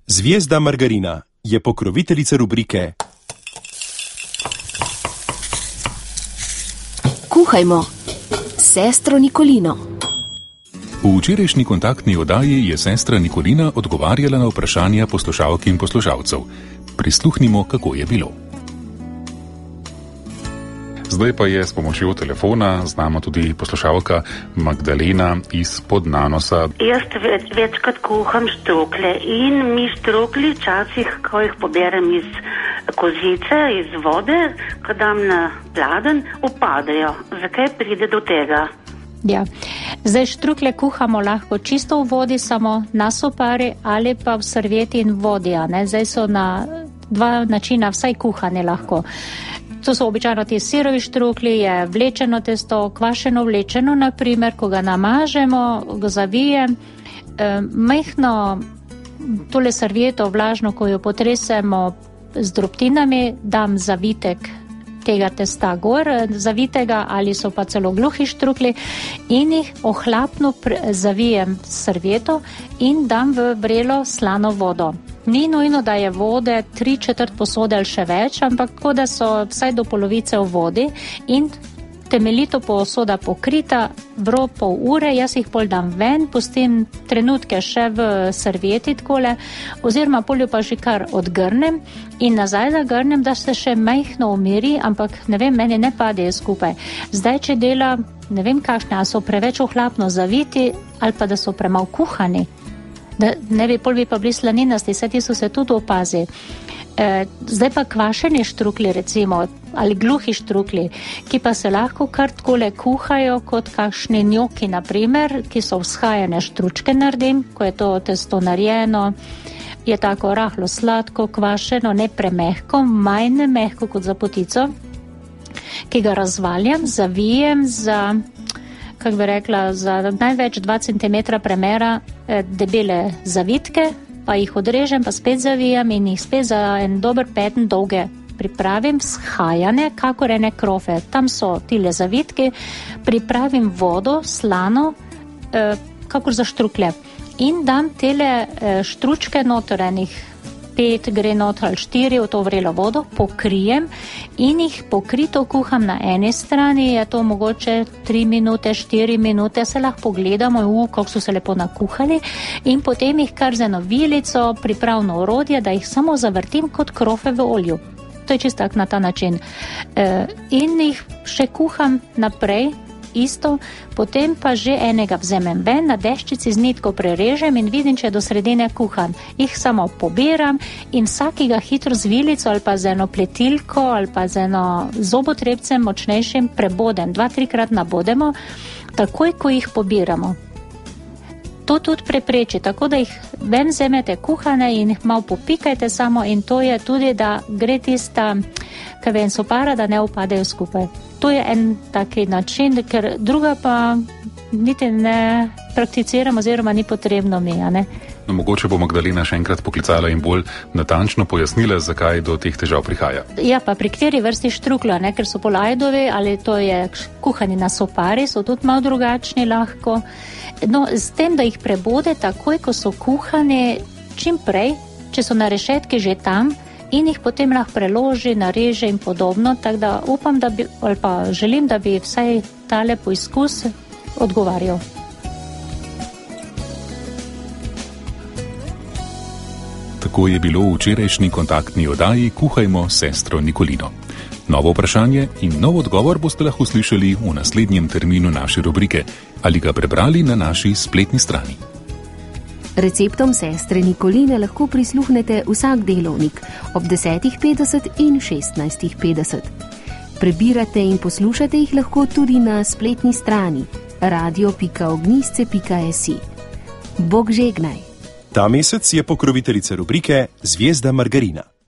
Zvezda Margarina je pokroviteljica rubrike Kuhajmo, sestro Nikolino. V včerajšnji kontaktni oddaji je sestra Nikolina odgovarjala na vprašanja poslušalk in poslušalcev. Prisluhnimo, kako je bilo. Zdaj pa je s pomočjo telefona z nama tudi poslušalka Magdalena iz Podnanosa. Jaz večkrat kuham štrukle in mi štrukli včasih, ko jih poberem iz kozice, iz vode, ko dam na pladenj, upadejo. Zakaj pride do tega? Ja, zdaj štrukle kuhamo lahko čisto v vodi, samo na sopari ali pa v servieti in vodi. Zdaj so na dva načina vsaj kuhane lahko. To so običajno ti sirovi štrukli, je vlečeno testo, kvašeno vlečeno, naprimer, ko ga namažemo, ga zavijem, majhno tole servieto vlažno, ko jo potresemo z drobtinami, dam zavitek tega testa gor, zavitega ali so pa celo gluhi štrukli in jih ohlapno zavijem servieto in dam v vrelo slano vodo. Ni nujno, da je vode 3/4 posode ali še več, ampak tako, da so vsaj do polovice v vodi in temeljito posoda pokrita v pol ure, jaz jih pol dam ven, pustim trenutke še v servieti takole, oziroma polju pa že kar odgrnem in nazaj zagrnem, da se še majhno umiri, ampak ne vem, meni ne padejo skupaj. Zdaj, če dela, ne vem kakšne, a so preveč ohlapno zaviti ali pa da so premalo kuhani. Da ne bi pol bi pa bili slaninasti, vse ti so se tudi opazi. Zdaj pa kvašeni štrukli recimo, ali gluhi štrukli, ki pa se lahko kar takole kuhajo kot kakšni njoki, naprimer, ki so vzhajene štručke naredim, ko je to testo narejeno, je tako rahlo sladko, kvašeno, ne premehko, manj mehko kot za potico, ki ga razvaljam, zavijem za, kako bi rekla, za največ 2 cm premera debele zavitke, pa jih odrežem, pa spet zavijam in jih spet za en dober peden dolge pripravim vzhajane, kakor ene krofe. Tam so tile zavitki, pripravim vodo, slano, kakor za štrukle. In dam tele štručke noter, enih 5 gre noter ali 4 v to vrelo vodo, pokrijem in jih pokrito kuham na eni strani, je to mogoče 3 minute, 4 minute, se lahko pogledamo, kako so se lepo nakuhali in potem jih kar z eno vilico, pripravno orodje, da jih samo zavrtim kot krofe v olju. To je čisto na ta način. In jih še kuham naprej, isto, potem pa že enega vzemem ven, na deščici z nitko prerežem in vidim, če je do sredine kuhan. Jih samo pobiram in vsakega hitro z vilico ali pa z eno pletilko ali pa z eno zobotrebcem močnejšim prebodem. 2-3 nabodemo, takoj, ko jih pobiramo. To tudi prepreči, tako da jih ven vzemete kuhane in jih malo popikajte samo in to je tudi, da gre tista, kaj vem, sopara, da ne upadejo skupaj. To je en taki način, ker druga pa niti ne prakticiram oziroma ni potrebno mi, ne? No, mogoče bo Magdalena še enkrat poklicala in bolj natančno pojasnila, zakaj do teh težav prihaja. Ja, pa pri kateri vrsti štrukla, ne? Ker so polajdovi ali to je kuhani na sopari, so tudi malo drugačni lahko. No, s tem, da jih prebode takoj, ko so kuhani, čim prej, če so na rešetki že tam in jih potem lahko preloži, nareže in podobno, tako da upam, da bi, ali pa želim, da bi vsaj tale poizkus odgovarjal. Tako je bilo v včerajšnji kontaktni oddaji Kuhajmo sestro Nikolino. Novo vprašanje in nov odgovor boste lahko slišali v naslednjem terminu naše rubrike ali ga prebrali na naši spletni strani. Receptom sestre Nikoline lahko prisluhnete vsak delovnik ob 10:50 in 16:50. Prebirate in poslušate jih lahko tudi na spletni strani radio.ognisce.si. Bog žegnaj. Ta mesec je pokroviteljica rubrike Zvezda Margarina.